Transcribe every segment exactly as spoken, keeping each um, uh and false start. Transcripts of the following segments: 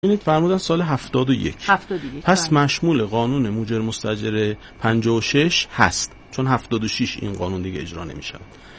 ببینید فرمودن سال هفتاد و یک. هفتاد و یک پس بله. مشمول قانون موجر مستاجر پنجاه و شش هست، چون هفتاد و شش این قانون دیگه اجرا نمیشه.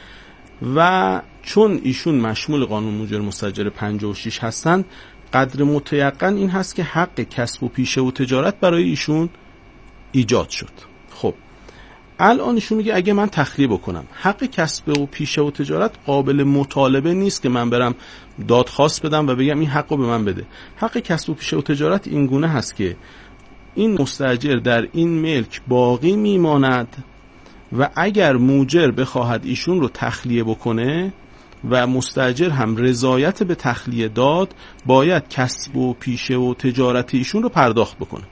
و چون ایشون مشمول قانون موجر مستاجر پنجاه و شش هستند، قدر متیقن این هست که حق کسب و پیشه و تجارت برای ایشون ایجاد شد. خب الان ایشون میگه اگه من تخلیه بکنم، حق کسب و پیشه و تجارت قابل مطالبه نیست که من برم دادخواست بدم و بگم این حقو به من بده. حق کسب و پیشه و تجارت این گونه هست که این مستاجر در این ملک باقی میماند و اگر موجر بخواهد ایشون رو تخلیه بکنه و مستاجر هم رضایت به تخلیه داد، باید کسب و پیشه و تجارت ایشون رو پرداخت بکنه.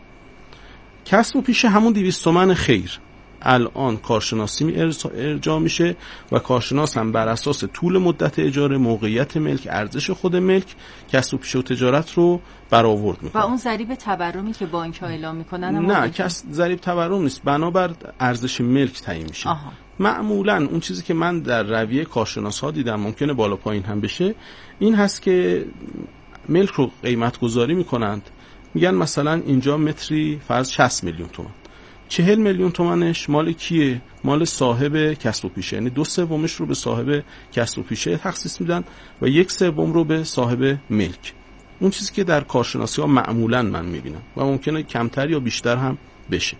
کسب و پیشه همون دویست تومن خیر الان کارشناسی می ارجاع میشه و کارشناس هم بر اساس طول مدت اجاره، موقعیت ملک، ارزش خود ملک، کسب و پیشه و تجارت رو برآورد میکنه. و اون ضریب تورمی که بانک ها اعلام میکنن نه، کس ضریب تورم نیست، بنابر ارزش ملک تعیین میشه. آها. معمولا اون چیزی که من در رویه کارشناس ها دیدم، ممکنه بالا پایین هم بشه، این هست که ملک رو قیمت گذاری میکنند، میگن مثلا اینجا متری فرض شصت میلیون تومان، چهل میلیون تومنش مال کیه؟ مال صاحب کسب و پیشه، یعنی دو سومش رو به صاحب کسب و پیشه تخصیص میدن و یک سوم رو به صاحب ملک. اون چیزی که در کارشناسی ها معمولا من میبینم و ممکنه کمتر یا بیشتر هم بشه.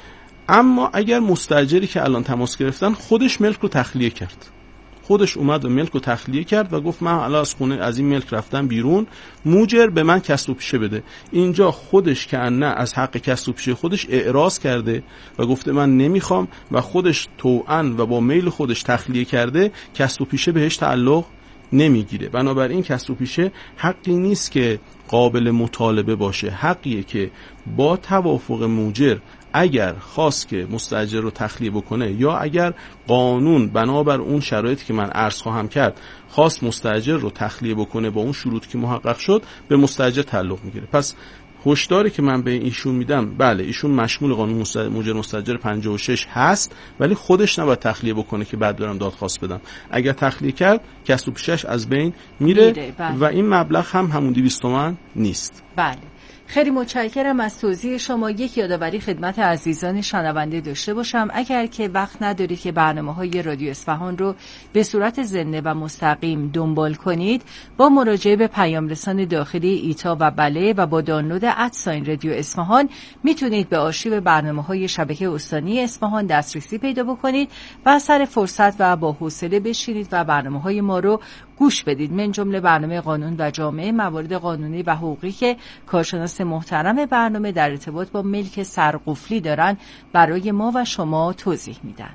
اما اگر مستاجری که الان تماس گرفتن خودش ملک رو تخلیه کرد، خودش اومد و ملک رو تخلیه کرد و گفت من الان از خونه از این ملک رفتم بیرون، موجر به من کسب و پیشه بده، اینجا خودش که نه از حق کسب و پیشه خودش اعراض کرده و گفته من نمیخوام و خودش طوعاً و با میل خودش تخلیه کرده، کسب و پیشه بهش تعلق نمیگیره. بنابراین کسب و پیشه حقی نیست که قابل مطالبه باشه، حقیه که با توافق موجر اگر خواست که مستاجر رو تخلیه بکنه یا اگر قانون بنابر اون شرایطی که من عرض خواهم کرد خواست مستاجر رو تخلیه بکنه با اون شروط که محقق شد، به مستاجر تعلق میگیره. پس هشداری که من به ایشون میدم، بله ایشون مشمول قانون موجر مستاجر پنجاه و شش هست، ولی خودش نباید تخلیه بکنه که بعد برم دادخواست بدم. اگر تخلیه کرد کسب و پیشش از بین میره, میره بله. و این مبلغ هم همون دویست تومن نیست. بله. خیلی متشکرم از توضیح شما. یک یادآوری خدمت عزیزان شنونده داشته باشم، اگر که وقت ندارید که برنامه‌های رادیو اصفهان رو به صورت زنده و مستقیم دنبال کنید، با مراجعه به پیام رسان داخلی ایتا و بله و با دانلود ادساین رادیو اصفهان میتونید به آرشیو برنامه‌های شبکه استانی اصفهان دسترسی پیدا بکنید و از سر فرصت و با حوصله بشینید و برنامه‌های ما رو گوش بدید، من جمله برنامه قانون و جامعه، موارد قانونی و حقوقی که کارشناس محترم برنامه در ارتباط با ملک سرقفلی دارن برای ما و شما توضیح میدن.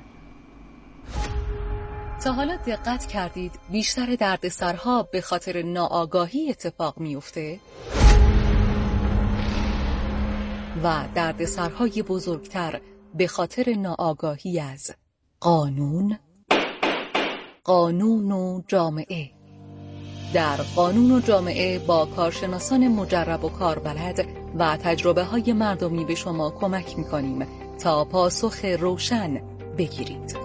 تا حالا دقت کردید بیشتر دردسرها به خاطر ناآگاهی اتفاق میفته؟ و دردسرهای بزرگتر به خاطر ناآگاهی از قانون؟ قانون و جامعه. در قانون و جامعه با کارشناسان مجرب و کاربلد و تجربه های مردمی به شما کمک می‌کنیم تا پاسخ روشن بگیرید.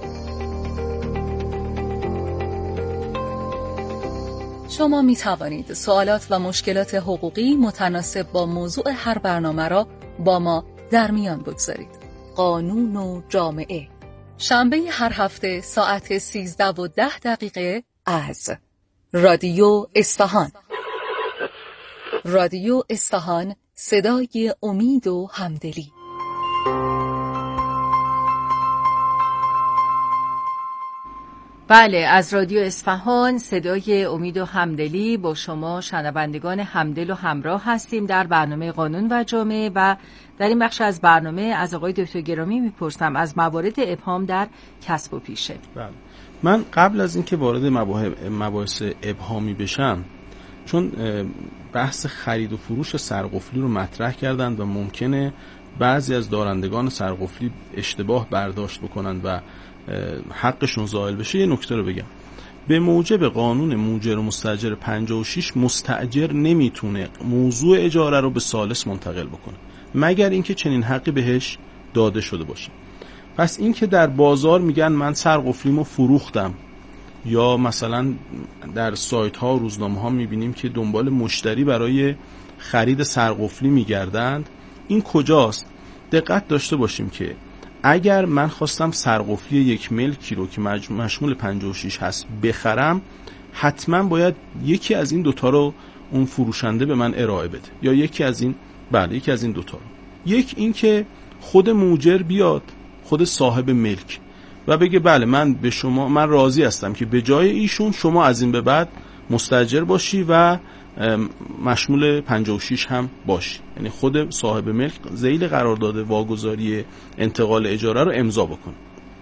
شما می توانید سوالات و مشکلات حقوقی متناسب با موضوع هر برنامه را با ما در میان بگذارید. قانون و جامعه، شنبه هر هفته ساعت سیزده و ده دقیقه از رادیو اصفهان. رادیو اصفهان، صدای امید و همدلی. بله، از رادیو اصفهان صدای امید و همدلی با شما شنوندگان همدل و همراه هستیم در برنامه قانون و جامعه و در این بخش از برنامه از آقای دکتر گرامی میپرسم از موارد ابهام در کسب و پیشه. بله. من قبل از اینکه وارد مباحث ابهامی بشم، چون بحث خرید و فروش سرقفلی رو مطرح کردند و ممکنه بعضی از دارندگان سرقفلی اشتباه برداشت بکنند و حقشون زائل بشه، یه نکته رو بگم. به موجب قانون موجر و مستاجر پنجاه و شش مستاجر نمیتونه موضوع اجاره رو به ثالث منتقل بکنه مگر اینکه چنین حقی بهش داده شده باشه. پس این که در بازار میگن من سرقفلیمو فروختم، یا مثلا در سایت ها و روزنامه ها میبینیم که دنبال مشتری برای خرید سرقفلی میگردند. این کجاست؟ دقت داشته باشیم که اگر من خواستم سرقفلی یک ملکی رو که مشمول پنجاه و شش هست بخرم، حتما باید یکی از این دوتا رو اون فروشنده به من ارائه بده، یا یکی از این بله یکی از این دوتا رو. یک این که خود موجر بیاد، خود صاحب ملک، و بگه بله من به شما من راضی هستم که به جای ایشون شما از این به بعد مستاجر باشی و مشمول پنجاه و شش هم باشی. یعنی خود صاحب ملک ذیل قرارداد واگذاری انتقال اجاره رو امضا بکنه.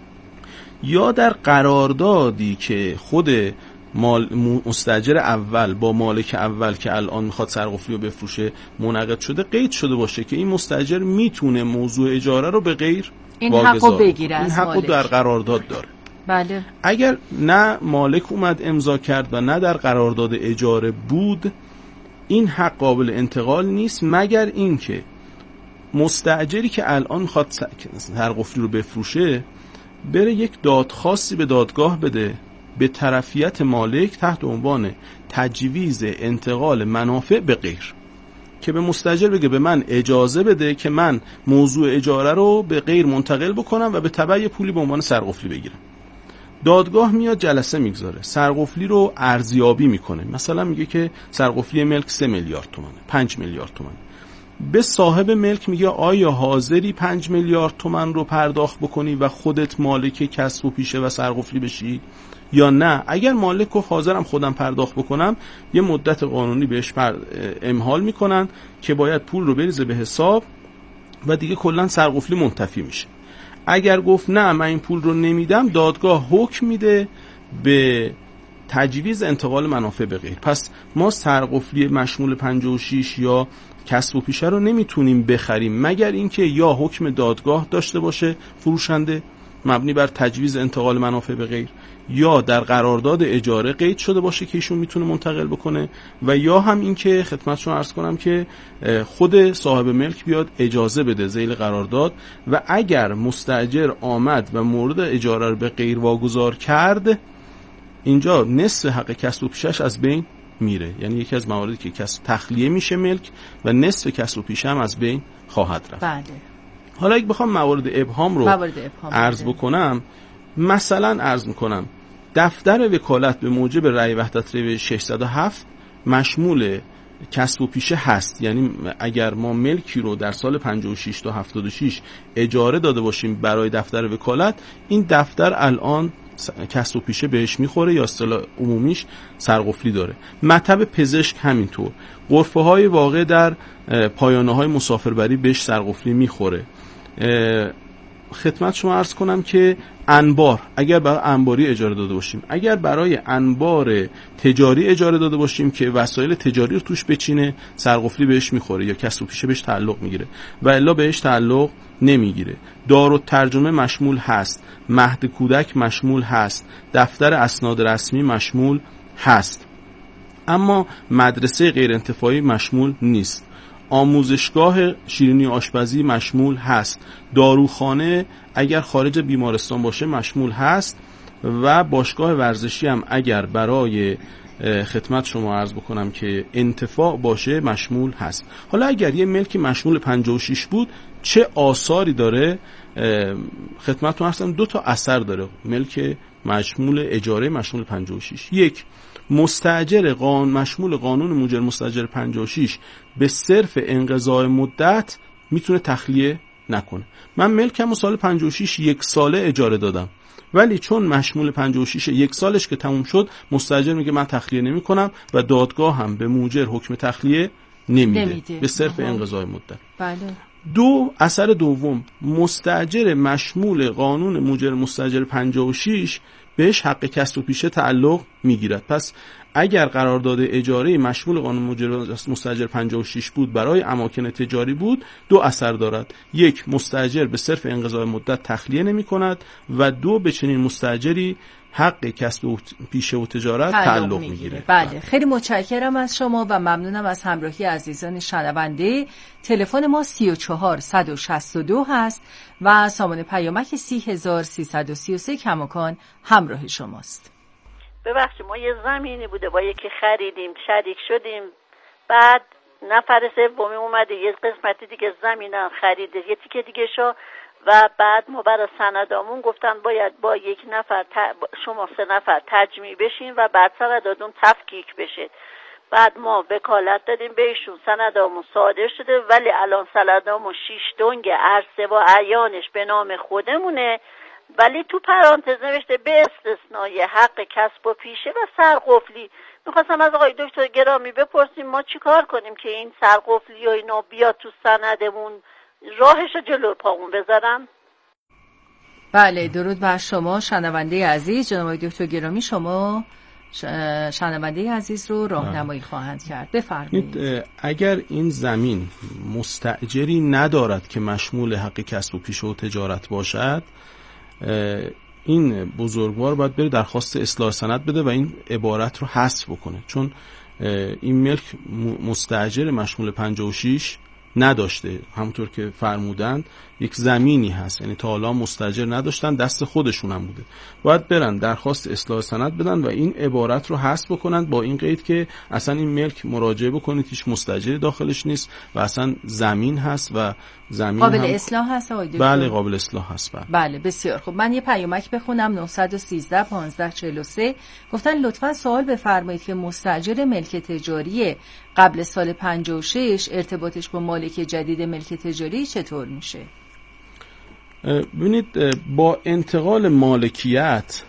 یا در قراردادی که خود مال مستاجر اول با مالک اول که الان میخواد سرقفلی رو بفروشه منعقد شده، قید شده باشه که این مستاجر میتونه موضوع اجاره رو به غیر این حقو بگیره، این حقو در قرارداد داره. بله. اگر نه مالک اومد امضا کرد و نه در قرارداد اجاره بود، این حق قابل انتقال نیست، مگر اینکه مستاجری که الان میخواد سرقفلی رو بفروشه بره یک دادخواستی به دادگاه بده به طرفیت مالک تحت عنوان تجویز انتقال منافع به غیر، که به مستاجر بگه به من اجازه بده که من موضوع اجاره رو به غیر منتقل بکنم و به تبع پولی به عنوان سرقفلی بگیرم. دادگاه میاد جلسه میگذاره، سرقفلی رو ارزیابی میکنه، مثلا میگه که سرقفلی ملک سه میلیارد تومانه، پنج میلیارد تومانه. به صاحب ملک میگه آیا حاضری پنج میلیارد تومان رو پرداخت بکنی و خودت مالک کسب و پیشه و سرقفلی بشی یا نه؟ اگر مالک گفت حاضرم خودم پرداخت بکنم، یه مدت قانونی بهش امهال میکنن که باید پول رو بریزه به حساب و دیگه کلا سرقفلی منتفی میشه. اگر گفت نه من این پول رو نمیدم، دادگاه حکم میده به تجویز انتقال منافع به غیر. پس ما سرقفلی مشمول پنجاه و شش یا کسب و پیشه رو نمیتونیم بخریم مگر اینکه یا حکم دادگاه داشته باشه فروشنده مبنی بر تجویز انتقال منافع به غیر، یا در قرارداد اجاره قید شده باشه که ایشون میتونه منتقل بکنه، و یا هم این که خدمتشون عرض کنم که خود صاحب ملک بیاد اجازه بده ذیل قرارداد، و اگر مستاجر آمد و مورد اجاره رو به غیر واگذار کرد، اینجا نصف حق کسب و پیشش از بین میره. یعنی یکی از مواردی که کسب تخلیه میشه ملک و نصف کسب و پیشه هم از بین خواهد رفت. بله. حالا اگه بخوام موارد ابهام رو موارد ابهام عرض بکنم، مثلا عرض میکنم دفتر وکالت به موجب رأی وحدت ری ششصد و هفت مشمول کسب و پیشه هست. یعنی اگر ما ملکی رو در سال پنجاه و شش تا هفتاد و شش اجاره داده باشیم برای دفتر وکالت، این دفتر الان کسب و پیشه بهش میخوره یا اصطلاح عمومیش سرقفلی داره. مطب پزشک همینطور، غرفه های واقع در پایانه های مسافربری بهش سرقفلی میخوره. خدمت شما عرض کنم که انبار، اگر برای انباری اجاره داده باشیم، اگر برای انبار تجاری اجاره داده باشیم که وسایل تجاری رو توش بچینه، سرقفلی بهش میخوره یا کسب و پیشه بهش تعلق میگیره، و الا بهش تعلق نمیگیره. دارالترجمه مشمول هست، مهد کودک مشمول هست، دفتر اسناد رسمی مشمول هست، اما مدرسه غیر انتفاعی مشمول نیست. آموزشگاه شیرینی آشپزی مشمول هست، داروخانه اگر خارج بیمارستان باشه مشمول هست، و باشگاه ورزشی هم اگر برای خدمت شما عرض بکنم که انتفاع باشه مشمول هست. حالا اگر یه ملکی مشمول پنجاه و شش بود، چه آثاری داره؟ خدمتتون عرض کنم دو تا اثر داره ملک مشمول اجاره مشمول پنجاه و شش. یک، مستاجر قانون مشمول قانون موجر مستاجر پنجاه و شش به صرف انقضاء مدت میتونه تخلیه نکنه. من ملکم سال پنجاه و شش یک ساله اجاره دادم، ولی چون مشمول پنجاه و شش یک سالش که تموم شد، مستاجر میگه من تخلیه نمی کنم و دادگاه هم به موجر حکم تخلیه نمیده, نمیده. به صرف انقضاء مدت. بله. دو، اثر دوم، مستاجر مشمول قانون موجر مستاجر پنجاه و شش بهش حق کسب و پیشه تعلق میگیرد. پس اگر قرارداد اجاره مشمول قانون موجر مستاجر پنجاه و شش بود برای اماکن تجاری بود، دو اثر دارد. یک، مستاجر به صرف انقضاء مدت تخلیه نمی کند، و دو، به چنین مستاجری حق کسب و پیشه و تجارت تعلق میگیره. بله، خیلی متشکرم از شما و ممنونم از همراهی عزیزان شنونده. تلفن ما سی و چهار صد و شصت و دو هست و سامان پیامک سی هزار سیصد و سی و سه کماکان همراه شماست. ببخشید ما یه زمینی بوده با یکی خریدیم، شریک شدیم، بعد نفر سومی اومده یه قسمتی دیگه زمینم خریده، یه تیکه دیگه شو، و بعد ما برای سندامون گفتن باید با یک نفر ت... شما سه نفر تجمیع بشین و بعد سنداتون تفکیک بشه. بعد ما وکالت دادیم بهشون، سندامون صادر شده، ولی الان سندامون شیش دنگ عرصه و عیانش به نام خودمونه، ولی تو پرانتز نوشته به استثنای حق کسب و پیشه و سرقفلی. میخواستم از آقای دکتر گرامی بپرسیم ما چی کار کنیم که این سرقفلی و اینا بیاد تو سندمون، راهش رو جلو پامون بذارن؟ بله، درود بر شما شنونده عزیز. جناب آقای دکتر گرامی شما شنونده عزیز رو راهنمایی خواهند کرد. بفرمایید. اگر این زمین مستأجری ندارد که مشمول حق کسب و پیشه و تجارت باشد، این بزرگوار باید بره درخواست اصلاح سند بده و این عبارت رو حذف بکنه، چون این ملک مستأجر مشمول پنجاه و شش نداشته. همونطور که فرمودند یک زمینی هست، یعنی تا حالا مستاجر نداشتن، دست خودشون هم بوده. باید برن درخواست اصلاح سند بدن و این عبارت رو حذف بکنن، با این قید که اصلا این ملک مراجعه بکنید هیچ مستاجری داخلش نیست و اصلا زمین هست و زمین قابل هم... اصلاح هست آقای دکتر؟ بله قابل اصلاح هست. بله. بله بسیار خب. من یه پیامک بخونم. نه یک سه پانزده چهل و سه گفتن لطفاً سوال بفرمایید که مستاجر ملک تجاری قبل سال پنجاه و شش ارتباطش با مالک جدید ملک تجاری چطور میشه؟ ببینید با انتقال مالکیت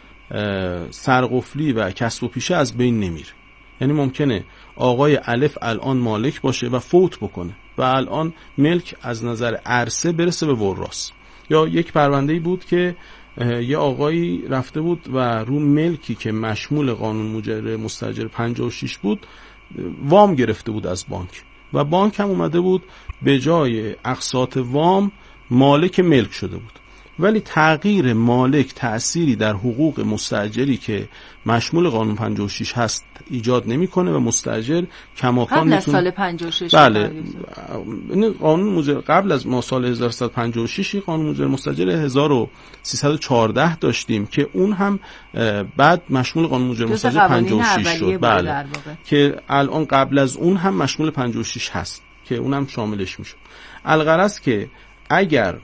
سرقفلی و کسب و پیشه از بین نمیره. یعنی ممکنه آقای الف الان مالک باشه و فوت بکنه و الان ملک از نظر عرصه برسه به وراث. یا یک پرونده‌ای بود که یه آقایی رفته بود و رو ملکی که مشمول قانون مجری مستاجر پنجاه و شش بود وام گرفته بود از بانک و بانک هم اومده بود به جای اقساط وام مالک ملک شده بود، ولی تغییر مالک تأثیری در حقوق مستاجری که مشمول قانون پنجاه و شش هست ایجاد نمیکنه و مستاجر کماکان قبل از میتونه... سال پنجاه و شش. بله این قانون مجری قبل از ما سال هزار و سیصد و پنجاه و شش قانون مجری مستاجر هزار و سیصد و چهارده داشتیم که اون هم بعد مشمول قانون مجری مستاجر پنجاه و شش شد. بله که الان قبل از اون هم مشمول پنجاه و شش هست که اونم شاملش میشه. الغرض که اگر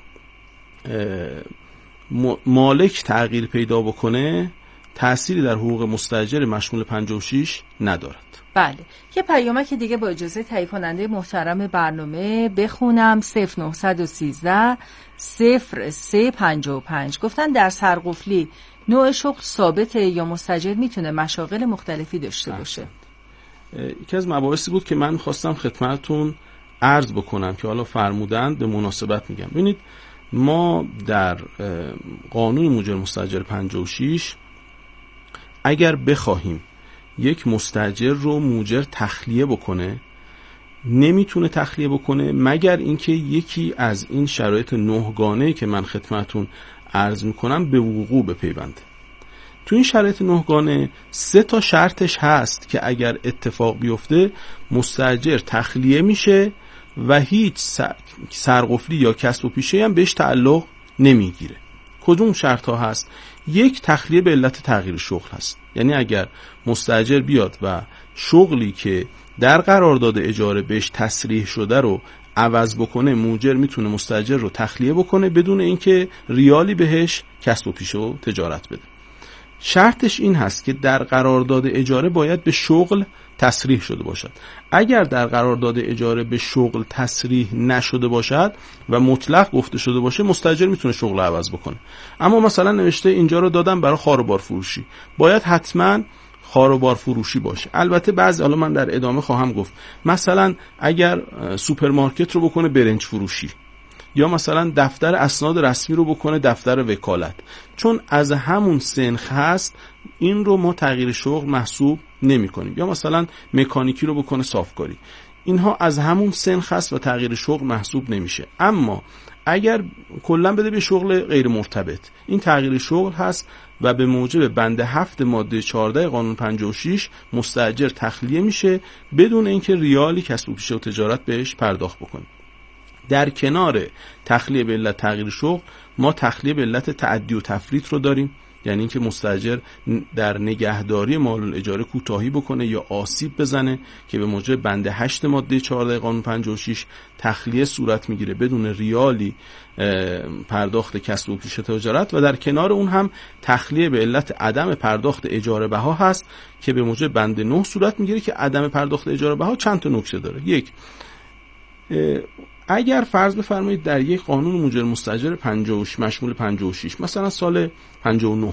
مالک تغییر پیدا بکنه تأثیری در حقوق مستاجر مشمول پنجاه و شش ندارد. بله یه پیامک دیگه با اجازه تهیه کننده محترم برنامه بخونم. صفر نه یک سه صفر سه پنجاه و پنج گفتن در سرقفلی نوع شغل ثابته یا مستاجر میتونه مشاغل مختلفی داشته باشه؟ یکی از مباحثی بود که من خواستم خدمتتون عرض بکنم که حالا فرمودند به مناسبت میگم. ببینید ما در قانون مجری مستاجر پنجاه و شش اگر بخواهیم یک مستاجر رو موجر تخلیه بکنه نمیتونه تخلیه بکنه مگر اینکه یکی از این شرایط نهگانه‌ای که من خدمتتون عرض میکنم به وقوع بپیونده. تو این شرایط نهگانه سه تا شرطش هست که اگر اتفاق بیفته مستاجر تخلیه میشه و هیچ سرقفلی یا کسب و پیشه هم بهش تعلق نمیگیره. کدوم شرط ها هست؟ یک، تخلیه به علت تغییر شغل هست. یعنی اگر مستاجر بیاد و شغلی که در قرارداد اجاره بهش تصریح شده رو عوض بکنه موجر میتونه مستاجر رو تخلیه بکنه بدون اینکه ریالی بهش کسب و پیشه و تجارت بده. شرطش این هست که در قرارداد اجاره باید به شغل تصریح شده باشد. اگر در قرارداد اجاره به شغل تصریح نشده باشد و مطلق گفته شده باشه مستاجر میتونه شغل رو عوض بکنه. اما مثلا نوشته اینجا رو دادم برای خار و بار فروشی، باید حتما خار و بار فروشی باشه. البته بعضی، حالا من در ادامه خواهم گفت، مثلا اگر سوپرمارکت رو بکنه برنج فروشی یا مثلا دفتر اسناد رسمی رو بکنه دفتر وکالت، چون از همون سنخ هست این رو ما تغییر شغل محسوب نمی کنیم. یا مثلا مکانیکی رو بکنه صافکاری، اینها از همون سنخ هست و تغییر شغل محسوب نمیشه. اما اگر کلا بده به شغل غیر مرتبط این تغییر شغل هست و به موجب بند هفت ماده چهارده قانون پنجاه و شش مستاجر تخلیه میشه بدون اینکه ریالی کسب و پیشه و تجارت بهش پرداخت بکنه. در کنار تخلیه به علت تغییر شغل ما تخلیه به علت تعدی و تفریط رو داریم یعنی اینکه مستاجر در نگهداری مال الاجاره کوتاهی بکنه یا آسیب بزنه که به موجب بند هشت ماده چهارده قانون پنجاه و شش تخلیه صورت میگیره بدون ریالی پرداخت کسب و پیش تجارت، و در کنار اون هم تخلیه به علت عدم پرداخت اجاره بها هست که به موجب بند نه صورت میگیره که عدم پرداخت اجاره بها چند تا نکته داره. یک، اگر فرض بفرمایید در یک قانون مجر مستاجر پنجاه و شش مشمول پنجاه و شش مثلا سال پنجاه و نه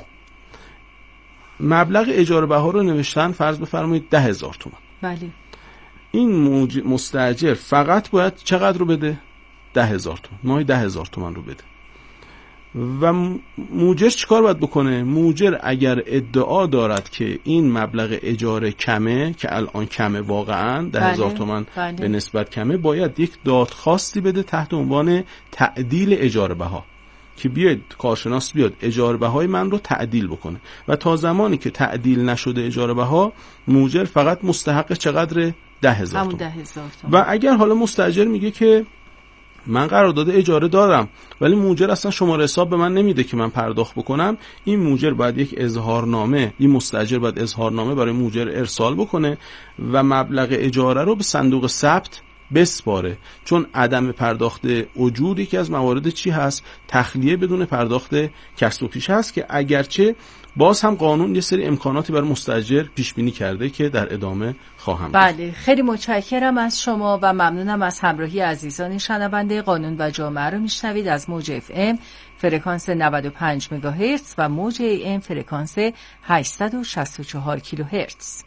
مبلغ اجاره بها رو نوشتن فرض بفرمایید ده هزار تومان. بله. این مستاجر فقط باید چقدر رو بده؟ ده هزار تومان، ماهی ده هزار تومان رو بده. و موجر چیکار باید بکنه؟ موجر اگر ادعا دارد که این مبلغ اجاره کمه، که الان کمه واقعا ده هزار تومان بله. به نسبت کمه، باید یک دادخواستی بده تحت عنوان تعدیل اجاره بها که بیاد کارشناس بیاد اجاره بهای من رو تعدیل بکنه، و تا زمانی که تعدیل نشده اجاره بها موجر فقط مستحق چقدر؟ ده هزار تومان. و اگر حالا مستاجر میگه که من قرارداد اجاره دارم ولی موجر اصلا شماره حساب به من نمیده که من پرداخت بکنم، این موجر باید یک اظهارنامه، این مستاجر باید اظهارنامه برای موجر ارسال بکنه و مبلغ اجاره رو به صندوق ثبت بسپاره، چون عدم پرداخت اجور یکی از موارد چی هست؟ تخلیه بدون پرداخت کسب و پیش هست، که اگرچه باز هم قانون یه سری امکاناتی برای مستاجر پیش بینی کرده که در ادامه خواهم بله گفت. خیلی متشکرم از شما و ممنونم از همراهی عزیزان شنونده. قانون و جامعه رو میشنوید از موج اف ام فرکانس نود و پنج مگاهرتز و موج ای ام فرکانس هشتصد و شصت و چهار کیلوهرتز.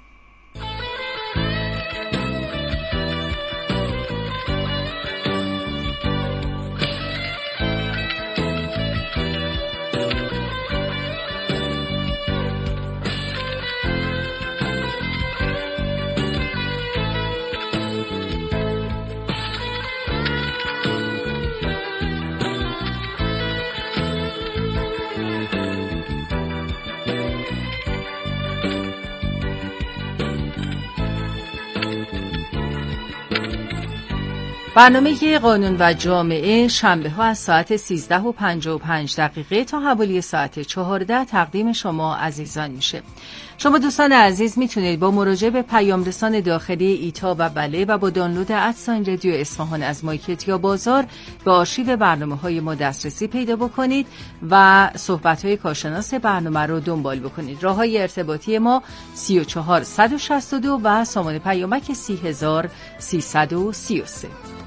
برنامه قانون و جامعه شنبه ها از ساعت سیزده و پنجاه و پنج دقیقه تا حوالی ساعت چهارده تقدیم شما عزیزان میشه. شما دوستان عزیز میتونید با مراجعه به پیام رسان داخلی ایتا و بله و با دانلود ادساین رادیو اصفهان از مایکت یا بازار به آرشیو برنامه‌های ما دسترسی پیدا بکنید و صحبت‌های کارشناس برنامه رو دنبال بکنید. راه‌های ارتباطی ما سی و چهار صد و شصت و دو و سامان پیامک سی هزار سیصد و سی و سه.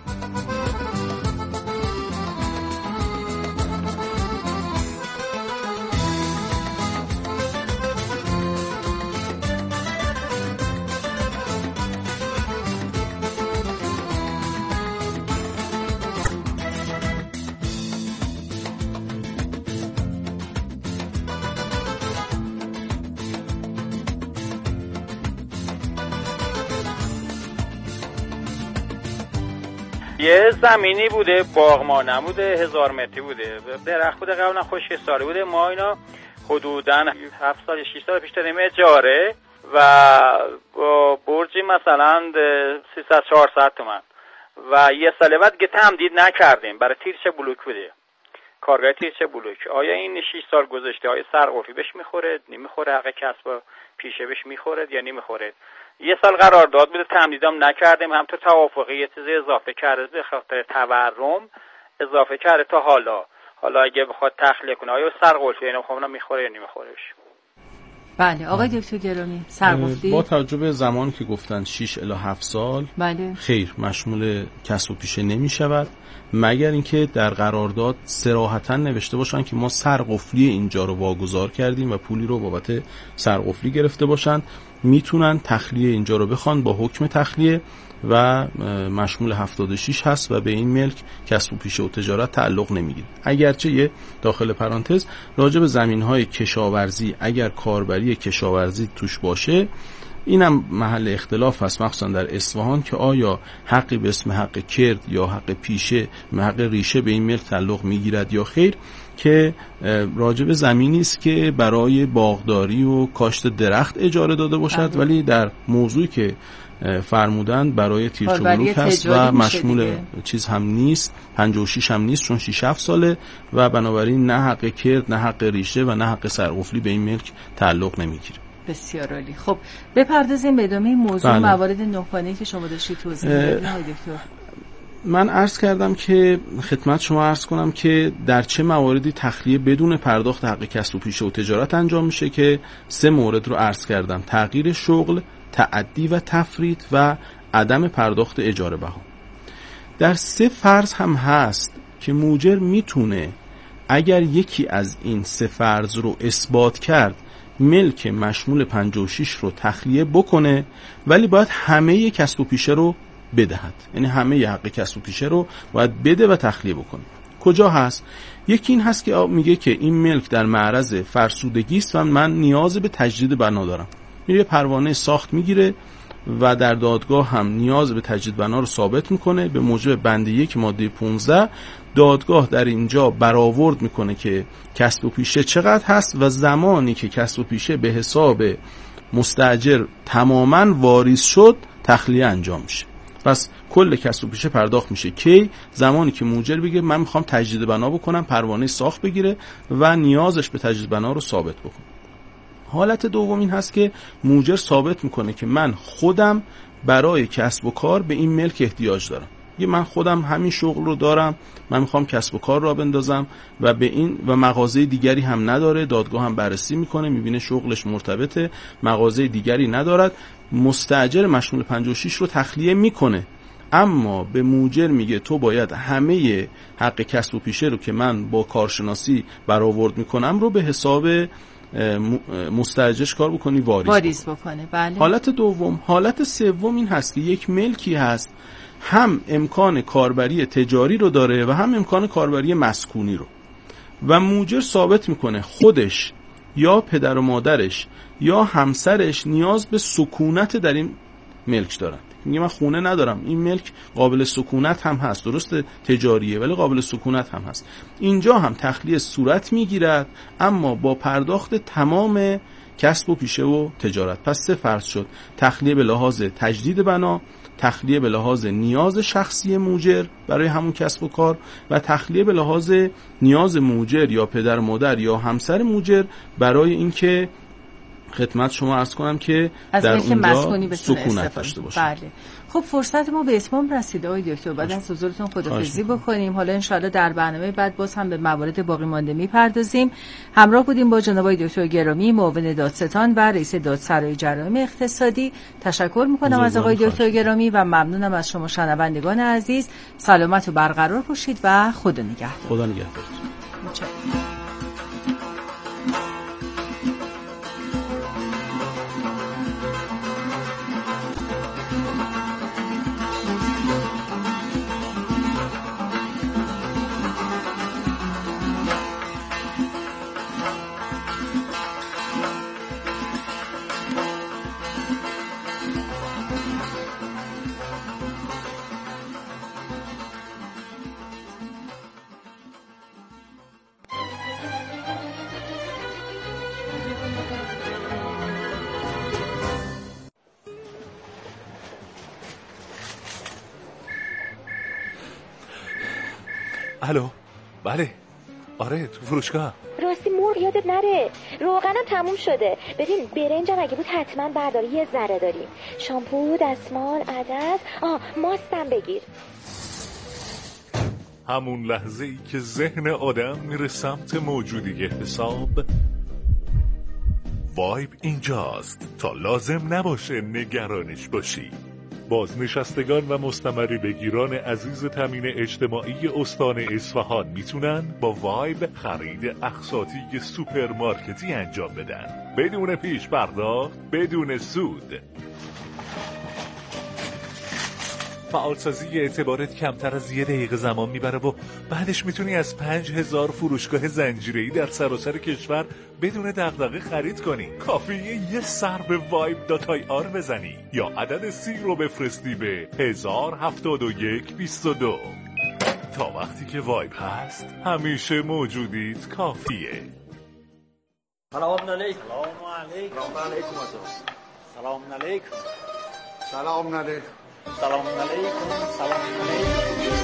یه زمینی بوده، باغ ما نبوده، هزار متری بوده، درخت بوده، قبلا خشک سالی بوده. ما اینا حدوداً هفت سال شش سال پیش دادیم اجاره و با برجی مثلا سیصد چهارصد تومن و یه سال بعد دیگه تمدید نکردیم، برای تیرچه بلوک بوده، کارگاه تیرچه بلوک. آیا این شش سال گذشته آیا سرقفلی بهش میخوره؟ نمیخوره؟ حق کسب پیشه بهش میخوره یا نمیخوره؟ یه سال قرارداد بوده، تمدیدام نکردیم، هم تو توافقی یه چیز اضافه کرده به خاطر تورم اضافه کرده تا حالا. حالا اگه بخواد تخلیه کنه آیا سرقفلی اینا خب میخوره یا نمیخورهش؟ بله آقای دکتر گرامی، سرقفلی با توجه به زمانی که گفتن شش الی هفت سال بله خیر مشمول کسب و پیشه نمی شود، مگر اینکه در قرارداد صراحتاً نوشته باشن که ما سرقفلی اینجا رو واگذار کردیم و پولی رو بابت سرقفلی گرفته باشن، میتونن تخلیه اینجا رو بخوان با حکم تخلیه و مشمول هفتاد و شش هست و به این ملک کسب و پیشه و تجارت تعلق نمیگیره. اگرچه یه داخل پرانتز راجع به زمین‌های کشاورزی اگر کاربری کشاورزی توش باشه اینم محل اختلاف هست، مخصوصا در اصفهان، که آیا حقی به اسم حق کرد یا حق پیشه، حق ریشه به این ملک تعلق میگیرد یا خیر، که راجع به زمینی است که برای باغداری و کاشت درخت اجاره داده باشد. ولی در موضوعی که فرمودن برای تیرچوبلوک هست و مشمول چیز هم نیست، پنجاه و شش هم نیست، چون شش هفت ساله و بنابراین نه حق کرد، نه حق ریشه و نه حق سرقفلی به این ملک تعلق نمیگیره. بسیار عالی. خب بپردازیم به ادامه موضوع. بله. موارد نه‌خانه‌ای که شما داشتید توضیح می‌دادید آقای دکتر. من عرض کردم که خدمت شما عرض کنم که در چه مواردی تخلیه بدون پرداخت حق کسب و پیشه و تجارت انجام میشه، که سه مورد رو عرض کردم: تغییر شغل، تعدی و تفرید و عدم پرداخت اجاره بها. در سه فرض هم هست که موجر میتونه اگر یکی از این سه فرض رو اثبات کرد ملک مشمول پنجاه و شش رو تخلیه بکنه، ولی باید همه کسب و پیشه رو بدهد، یعنی همه حق کسب و پیشه رو باید بده و تخلیه بکنه. کجا هست؟ یکی این هست که میگه که این ملک در معرض فرسودگی است و من نیاز به تجدید بنا دارم. میره پروانه ساخت میگیره و در دادگاه هم نیاز به تجدید بنا رو ثابت میکنه. به موجب بند یک ماده پانزده دادگاه در اینجا برآورد میکنه که کسب و پیشه چقدر هست و زمانی که کسب و پیشه به حساب مستاجر تماما واریز شد تخلیه انجام میشه. پس کل کسب و پیشه پرداخت میشه کی؟ زمانی که موجر بگه من میخوام تجدید بنا بکنم، پروانه ساخت بگیره و نیازش به تجدید بنا رو ثابت بکنه. حالت دوم این هست که موجر ثابت میکنه که من خودم برای کسب و کار به این ملک احتیاج دارم. یه من خودم همین شغل رو دارم، من میخوام کسب و کار را بندازم و به این و مغازه دیگری هم نداره. دادگاه هم بررسی میکنه، میبینه شغلش مرتبطه، مغازه دیگری ندارد. مستاجر مشمول پنجاه و شش رو تخلیه میکنه، اما به موجر میگه تو باید همه حق کسب و پیشه رو که من با کارشناسی برآورد میکنم رو به حساب مستاجرش کار بکنی، واریز, واریز بکنه. بله. حالت دوم. حالت سوم این هست که یک ملکی هست هم امکان کاربری تجاری رو داره و هم امکان کاربری مسکونی رو، و موجر ثابت میکنه خودش یا پدر و مادرش یا همسرش نیاز به سکونت در این ملک دارن. میگه من خونه ندارم، این ملک قابل سکونت هم هست، درست تجاریه ولی قابل سکونت هم هست. اینجا هم تخلیه صورت میگیرد، اما با پرداخت تمام کسب و پیشه و تجارت. پس سه فرض شد: تخلیه به لحاظ تجدید بنا، تخلیه به لحاظ نیاز شخصی موجر برای همون کسب و کار، و تخلیه به لحاظ نیاز موجر یا پدر مادر یا همسر موجر برای اینکه خدمت شما عرض کنم که از در اونجا سکونت داشته باشه. بله. خب فرصت ما به اتمام رسیده آقای دکتر، بعد از حضورتون خداحافظی بکنیم. حالا انشالله در برنامه بعد باز هم به موارد باقی مانده میپردازیم. همراه بودیم با جناب آقای دکتر گرامی، معاون دادستان و رئیس دادسرای جرایم اقتصادی. تشکر میکنم از آقای دکتر گرامی و ممنونم از شما شنوندگان عزیز. سلامت و برقرار باشید و خدا نگهدار. خدا نگهدار. الو. بله. آره تو فروشگاه. راستی مرغ یادت نره، روغنم تموم شده. ببین برنجم اگه بود حتما بردار، یه ذره داریم. شامپو، دستمال، عدس، آه ماستم بگیر. همون لحظه ای که ذهن آدم میره سمت موجودی حساب، وایب اینجاست تا لازم نباشه نگرانش باشی. بازنشستگان و مستمری بگیران عزیز تامین اجتماعی استان اصفهان میتونن با وایب خرید اقساطی سوپرمارکتی انجام بدن بدون پیش پرداخت، بدون سود. فعالسازی اعتبارت کمتر از یه دقیقه زمان میبره و بعدش میتونی از پنج هزار فروشگاه زنجیره‌ای در سراسر کشور بدون دغدغه خرید کنی. کافیه یه سر به وایب دات آی آر بزنی یا عدد سی رو بفرستی به هزار هفتاد و یک بیست و دو. تا وقتی که وایب هست همیشه موجودیت کافیه. سلام علیکم. سلام علیکم. سلام علیکم. سلام علیکم. سلام علیکم. سلام علیکم.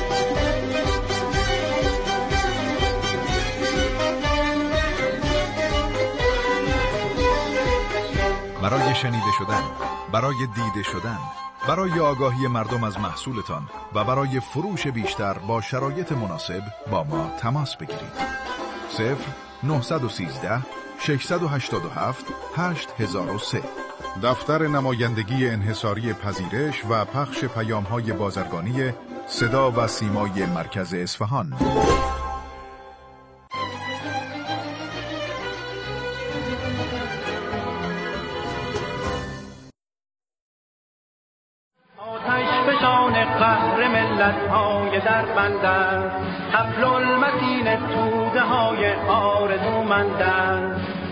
برای شنیده شدن، برای دیده شدن، برای آگاهی مردم از محصولتان و برای فروش بیشتر با شرایط مناسب با ما تماس بگیرید. صفر نه یک سه شش هشت هفت هشت هزار و سه. دفتر نمایندگی انحصاری پذیرش و پخش پیام‌های بازرگانی صدا و سیمای مرکز اصفهان. قهر ملت های در بندر حبل المتین توده های آرزومندر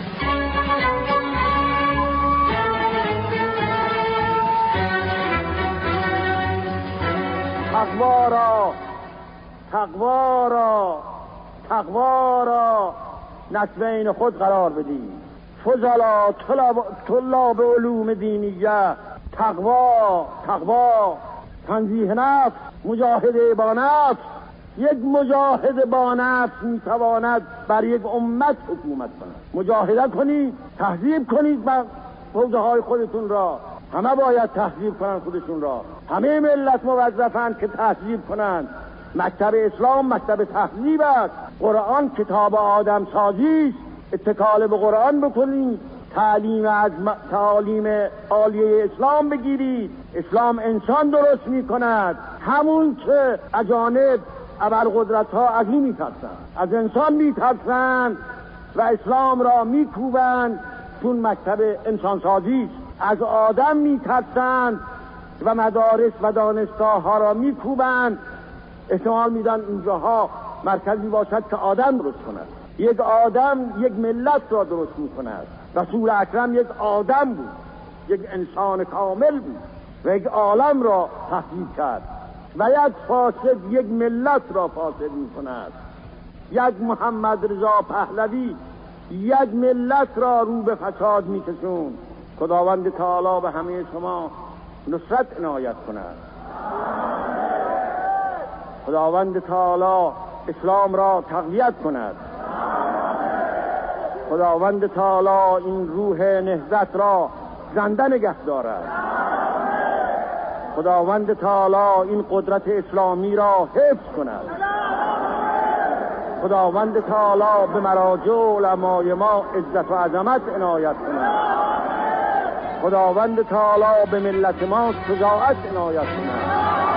تقوا را تقوا را تقوا را نسبین خود قرار بدید. فضلا طلاب علوم دینیه، تقوا تقوا تنزیه نفس، مجاهده با نفس. یک مجاهد با نفس میتواند بر یک امت حکومت کند. مجاهده کنید، تهذیب کنید بر حوزه های خودتون را. همه باید تهذیب کنند خودشون را. همه ملت موظفند که تهذیب کنند. مکتب اسلام مکتب تهذیب است. قرآن کتاب آدم سازی است. اتکال به قرآن بکنید. تعلیم از تعالیم عالیه اسلام بگیرید. اسلام انسان درست می کند، همون که اجانب ابرقدرت ها از این می ترسند، از انسان می ترسند و اسلام را می کوبند چون مکتب انسان سازی است. از آدم می ترسند و مدارس و دانشگاه ها را می کوبند. احتمال میدن اینجاها مرکزی باشد که آدم درست کند. یک آدم یک ملت را درست می کند. رسول اکرم یک آدم بود، یک انسان کامل بود و یک عالم را تهذیب کرد و یک فاسد یک ملت را فاسد می کند. یک محمد رضا پهلوی یک ملت را رو به فساد می کشوند. خداوند تعالی به همه شما نصرت عنایت کند. خداوند تعالی اسلام را تقویت کند. خداوند تعالی این روح نهضت را زنده نگه دارد. خداوند تعالی این قدرت اسلامی را حفظ کند. خداوند تعالی به مراجع علمای ما عزت و عظمت عنایت کند. خداوند تعالی به ملت ما شجاعت عنایت کند.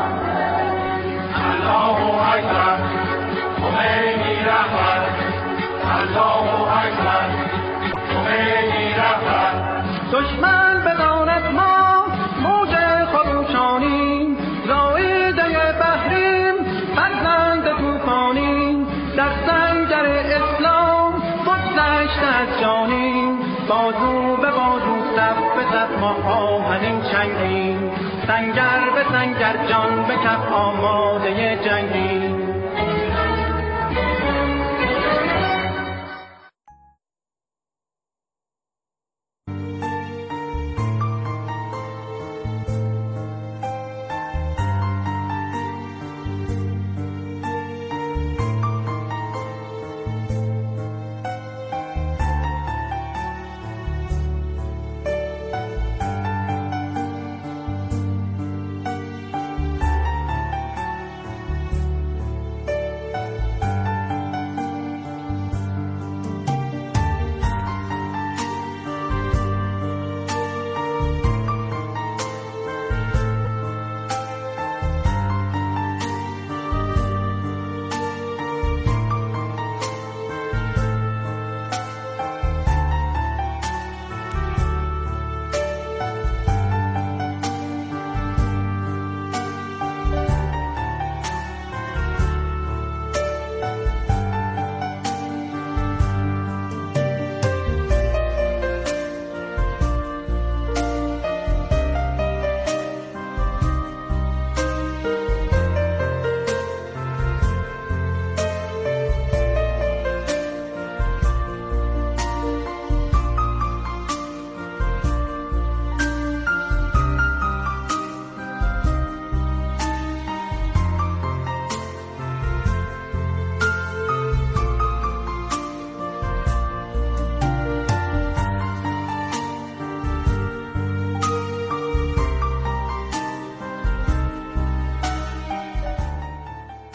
الله اکبر، خمینی رهبر. الله اکبر، خمینی رهبر. دشمن بداند ما موج خروشانی، زایده بحریم فرزند طوفانی. در سنگر اسلام بگذشت از جانیم، بازو به بازو صف به صف ما آهنین چنگیم. سنگر به سنگر جان به کف آماده جنگیم.